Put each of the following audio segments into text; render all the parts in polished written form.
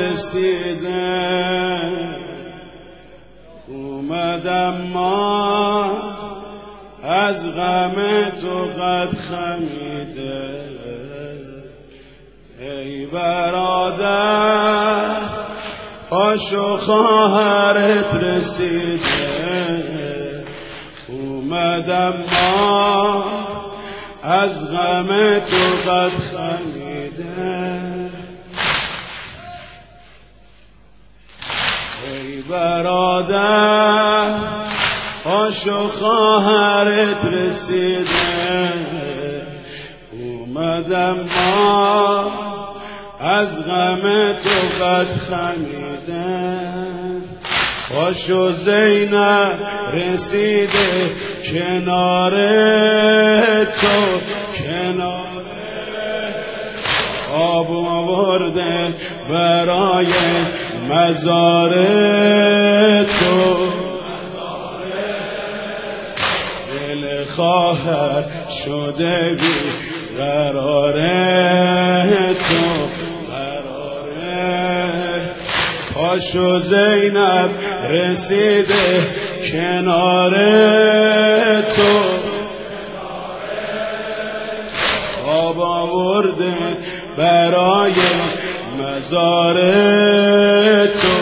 رسیده، اومدم ما از غم تو قد خمیده. ای برادر پاشو خواهرت رسیده، اومدم ما از غم تو قد خمیده. ای برادر پاشو خواهرت رسیده، اومدم ما از غم تو قد خمیده. پاشو زینب رسیده کنار تو، کنار آب آورده برای مزار تو. دل خواهر شده بی قرار تو، پاشو زینب رسیده کنار تو، آب آورده برای مزار تو.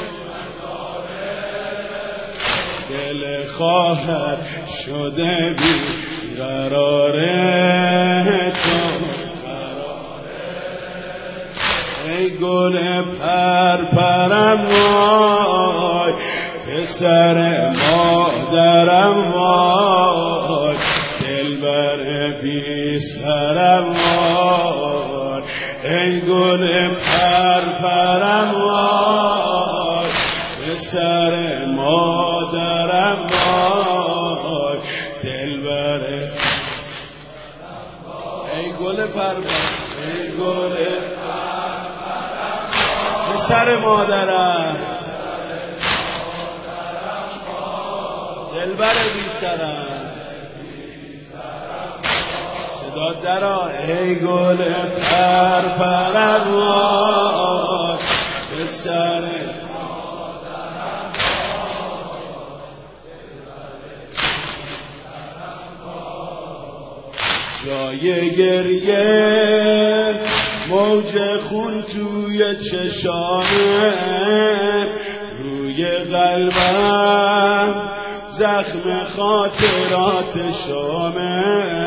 دل خواهر شده بی قرار تو. ای گل پرپرم وای، پسر مادرم وای، دلبر بی سرم وای. ای گل پرپرم وای، پسر مادرم وای، دلبر. ای گل پرپرم، ای گل پسر مادرم، دلبر بی سرم. صدا درا. ای گل پرپرم وای، پسر جای گریه موج خون توی چشامه، روی قلبم زخم خاطرات شامه.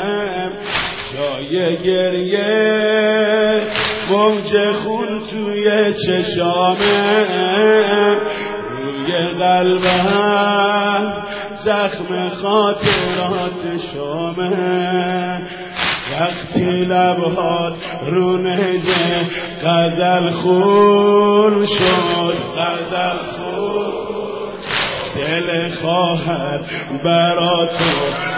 جای گریه موج خون توی چشامه، روی قلبم زخم خاطرات شامه. وقتی لبهات رو نیزه غزل خون شد، غزل خون، دل خواهر برا تو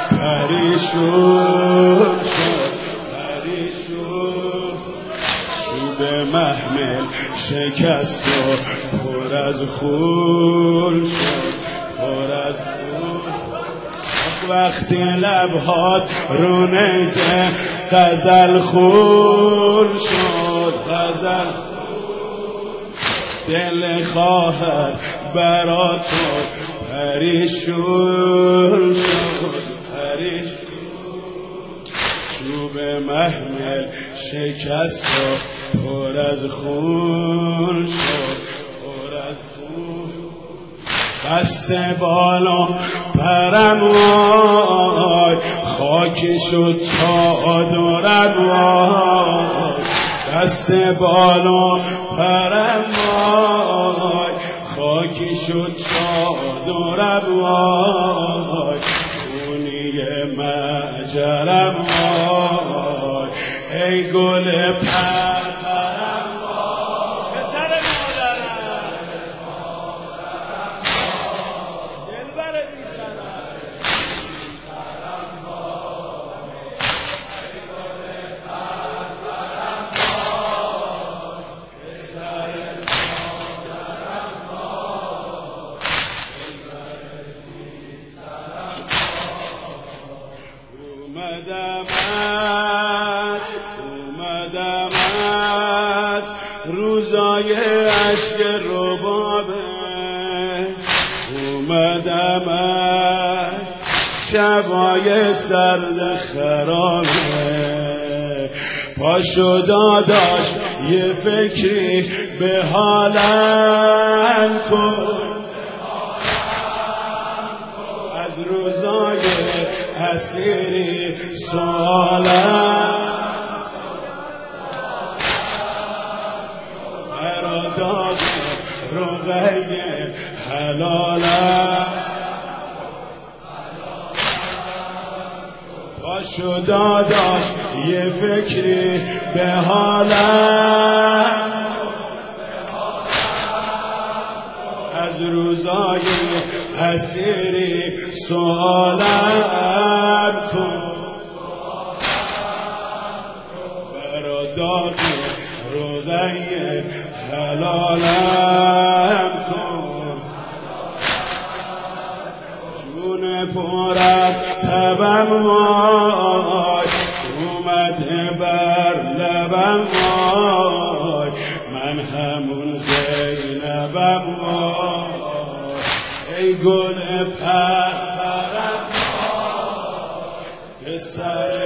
پریشون شد، پریشون. چوب محمل شکست و پر از خون شد، پر از خون. وقتی لبهات رو نیزه غزل خون شد، غزل خون، دل خواهر برا تو پریشون شد، پریشون. چوب محمل شکست و پر از خون شد، پر از خون. بسته بالا پرم وای، خاکی شد چادرم وای. بسته بالا پرم وای، خاکی شد چادرم وای. خونی مجرم وای، ای گل پرپرم وای، پسر مادرم، دلبر بی سرم. ای گل پرپرم وای، پسر مادرم وای، دلبر بی سرم. اومدم اومدمش شبای سرد خرابه، پاشو داداش یه فکری به حالم کن، از روزای اسیری سوالم براداز رقیه حلالم، پاشو داداش یه فکری به حالم، از روزای اسیری سوالم کن، براداز رقیه حلالم کن، جون پرت تبم وای اومده بر لبم وای، من همون زینبم وای، ای گل پرپرم وای، پسر